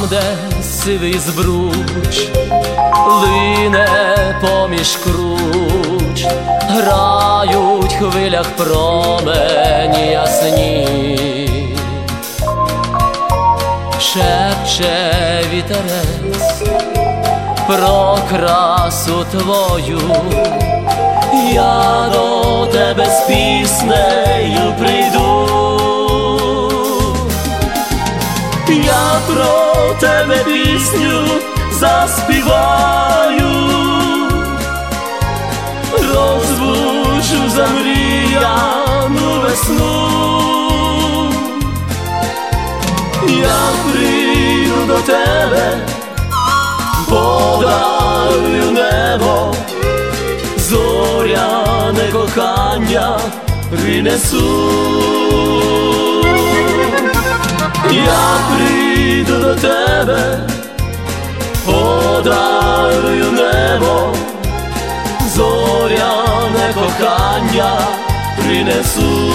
де сивий збруч лине поміж круч, грають в хвилях промені ясні, шепче вітерець про красу твою. Я до тебе з піснею прийду, я про тебе пісню заспіваю, розбуджу замріяну весну. Я прийду до тебе, подарую небо, зоряне кохання принесу. Я прийду до тебе, подарую небо, зоряне кохання принесу.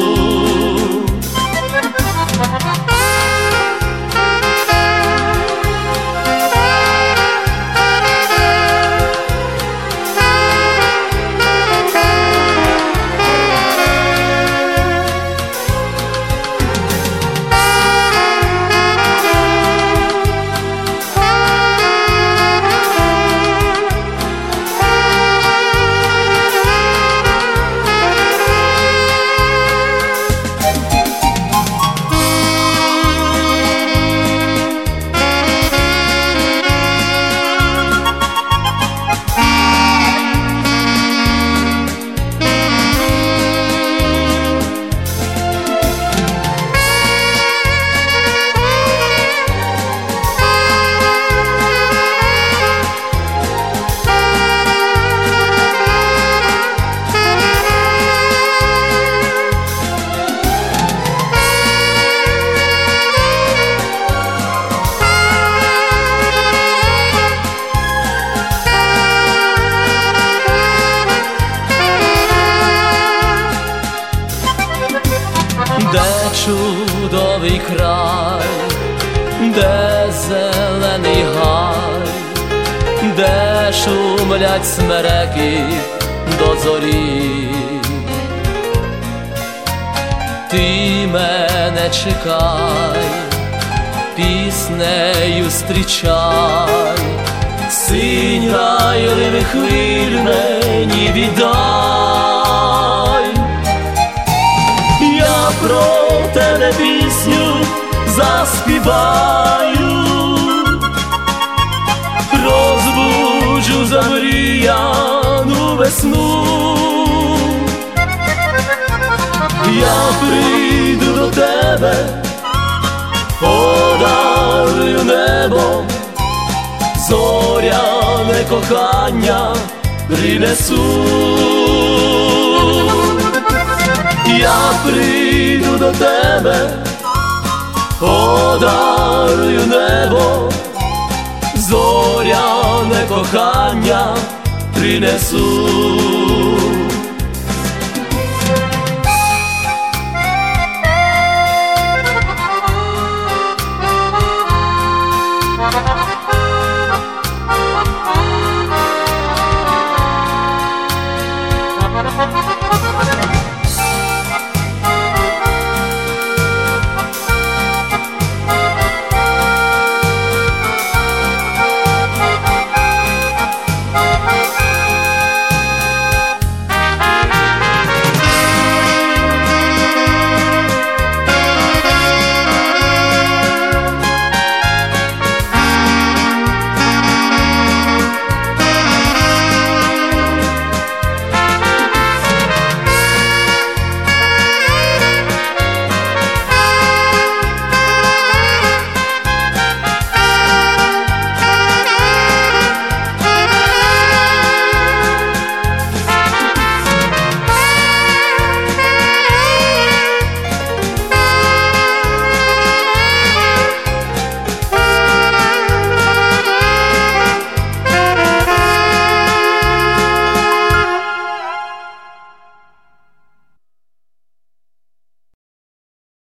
Де чудовий край, де зелений гай, де шумлять смереки до зорі. Ти мене чекай, піснею зустрічай, синь райливих хвиль мені віддай. Я про тебе пісню заспіваю, розбуджу замріяну весну. Я прийду до тебе, подарую небо, зоряне кохання принесу. Я прийду до тебе, подарую небо, зоряне кохання принесу.